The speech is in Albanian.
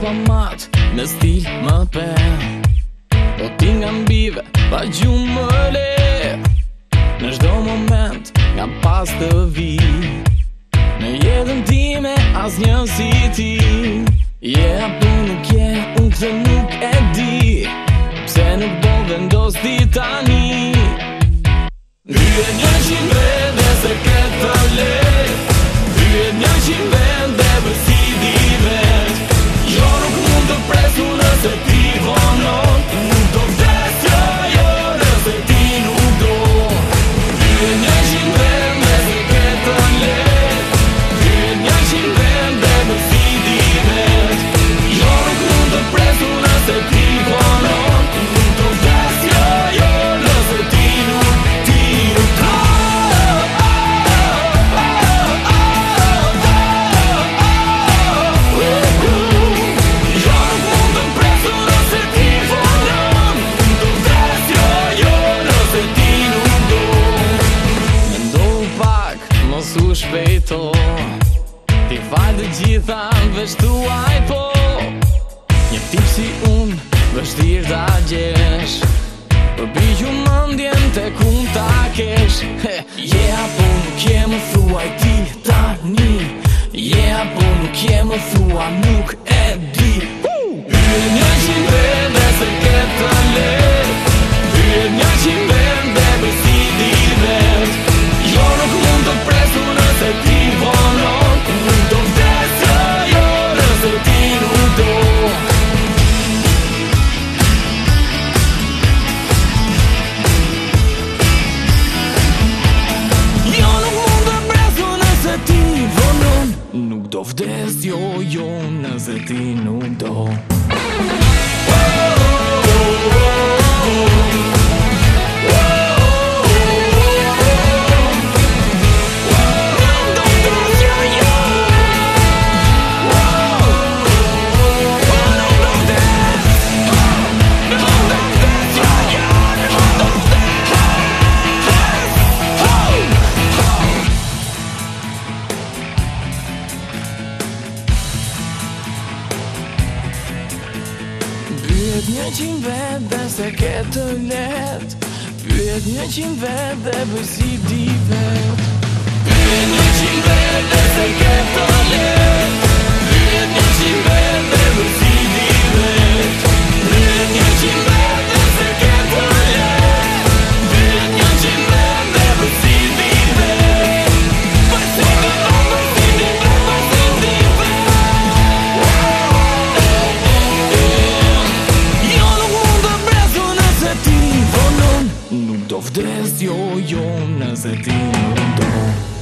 diplomat me stil më pen, po ti nga mbive pa gjumë më le. Në çdo moment nga pas të vi në jetën time asnjë si ti. Po nuk je, unë këtë nuk e di, pse nuk do vendos ti tani. Hyet 100 vende se këtë let, hyet 100 vende për si di vet. Jo nuk mund të presu nëse ti vonon, nuk do vdes jo nëse ti nuk do. Hyet 100 vende se këtë let, hyet 100 vende për si di vet. Jo nuk mund të presu nëse ti vonon, nuk do vdes jo nëse ti nuk do. Su shpejto, ti falë të gjitha veç tuaj po. Një tip si unë, vështirë ta gjesh, përpiju mëndjen te kun ta kesh. Po nuk je më thuaj ti tani, po nuk je më thua nuk e di. Hyet 100 vende se këtë let, hyet 100 vende për si di vet. Jo nuk mund të presu nëse ti vonon, nuk do vdes jo nëse ti nuk do. Jo nuk mund të presu nëse ti vonon, nuk do vdes jo nëse ti nuk do. Pyet 100 vende se këtë let, pyet 100 vende për si di vet. Pyet 100 vende se këtë let, pyet 100 vende për si di vet. Pyet 100 vende se këtë let, pyet 100 vende për si di vet. Për si di vet, për si di vet, për si di vet. Nuk do vdes jo nëse ti nuk do.